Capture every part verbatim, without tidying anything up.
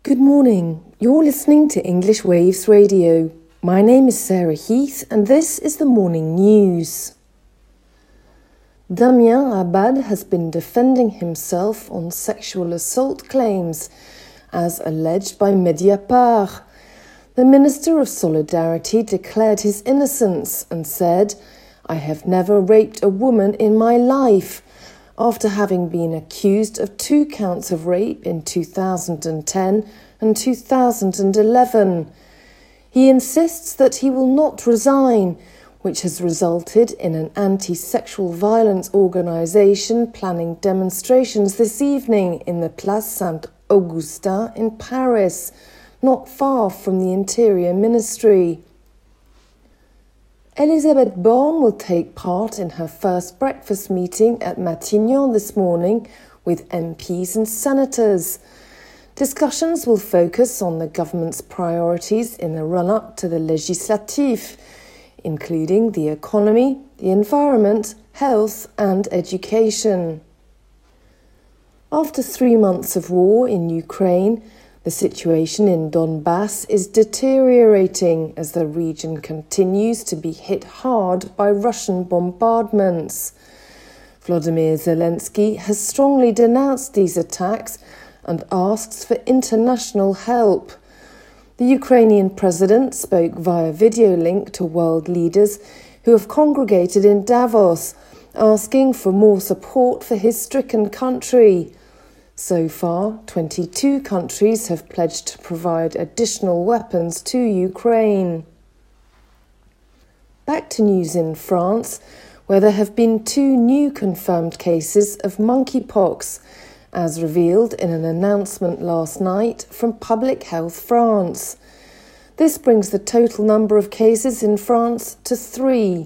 Good morning. You're listening to English Waves Radio. My name is Sarah Heath and this is the morning news. Damien Abad has been defending himself on sexual assault claims, as alleged by Mediapart. The Minister of Solidarity declared his innocence and said, "I have never raped a woman in my life," after having been accused of two counts of rape in two thousand ten and two thousand eleven. He insists that he will not resign, which has resulted in an anti-sexual violence organisation planning demonstrations this evening in the Place Saint-Augustin in Paris, not far from the Interior Ministry. Elisabeth Borne will take part in her first breakfast meeting at Matignon this morning with M Ps and senators. Discussions will focus on the government's priorities in the run-up to the Législatif, including the economy, the environment, health and education. After three months of war in Ukraine, the situation in Donbass is deteriorating as the region continues to be hit hard by Russian bombardments. Volodymyr Zelensky has strongly denounced these attacks and asks for international help. The Ukrainian president spoke via video link to world leaders who have congregated in Davos, asking for more support for his stricken country. So far, twenty-two countries have pledged to provide additional weapons to Ukraine. Back to news in France, where there have been two new confirmed cases of monkeypox, as revealed in an announcement last night from Public Health France. This brings the total number of cases in France to three.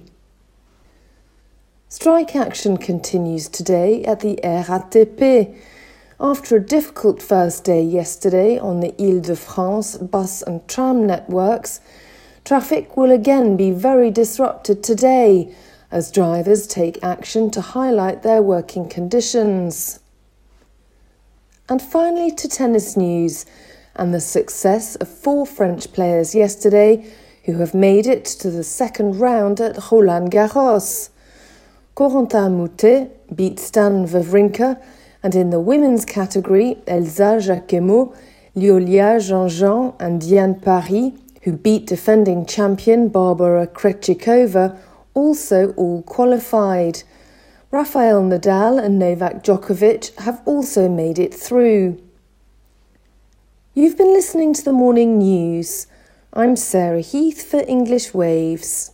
Strike action continues today at the R A T P. After a difficult first day yesterday on the Île-de-France bus and tram networks, traffic will again be very disrupted today as drivers take action to highlight their working conditions. And finally to tennis news and the success of four French players yesterday who have made it to the second round at Roland Garros. Corentin Moutet beat Stan Wawrinka, and in the women's category, Elsa Jacquemot, Liulia Jean-Jean and Diane Paris, who beat defending champion Barbara Krejcikova, also all qualified. Rafael Nadal and Novak Djokovic have also made it through. You've been listening to the morning news. I'm Sarah Heath for English Waves.